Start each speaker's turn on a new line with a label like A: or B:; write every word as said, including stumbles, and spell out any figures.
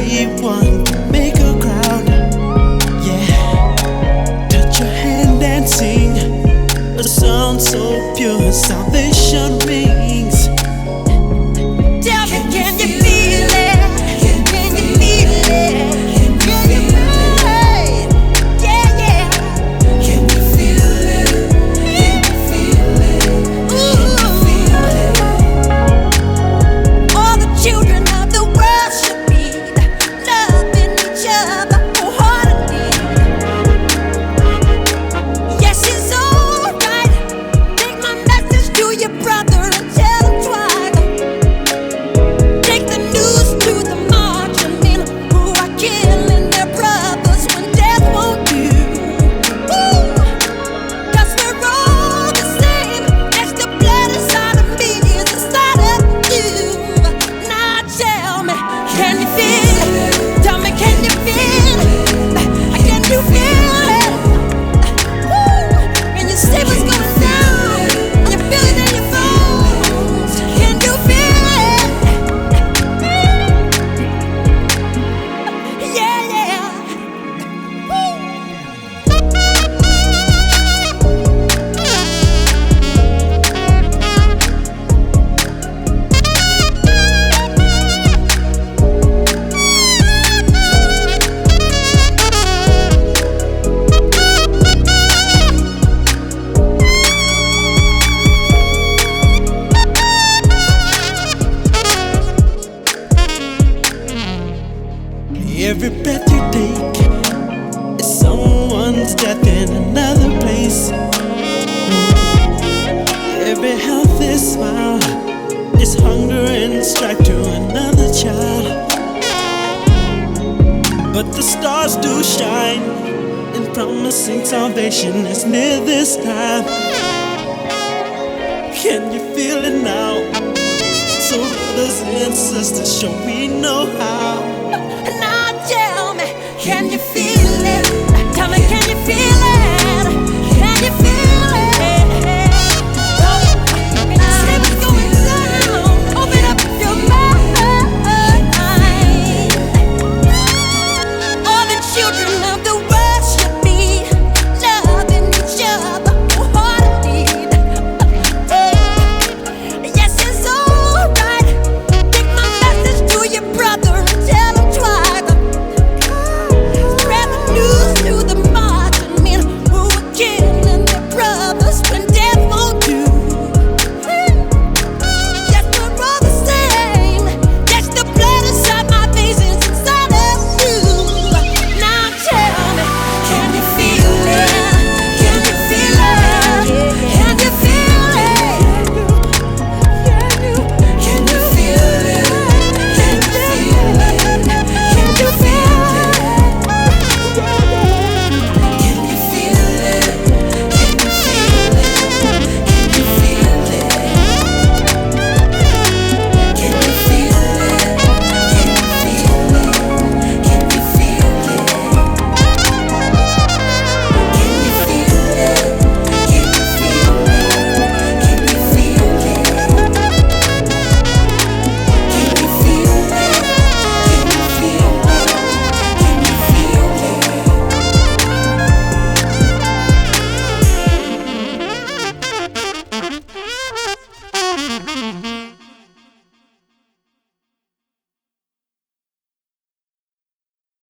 A: everyone make a crowd. Yeah, touch your hand and sing a song so pure, salvation rings.
B: Tell me, can you feel it? Can you feel it? Can you feel it? Yeah, yeah.
C: Can you feel it? Can you feel it?
B: Ooh. All the children of the world should be loving each other wholeheartedly. Yes, it's alright. Take my message to your brother and tell him twice. Take the news to the marching men who are killing their brothers when death won't do. Ooh. 'Cause we're all the same. There's the blood inside of me is inside of you. Now tell me, can you feel it? Tell me, can you feel it? Can you feel it? Ooh. Can you see what's going down? Can you feel it in your bones? Can you feel it? Yeah, yeah.
A: Every breath you take is someone's death in another place. Every healthy smile is hunger and strife to another child. But the stars do shine, and promising salvation is near this time. Can you feel it now? So brothers and sisters, show we know how.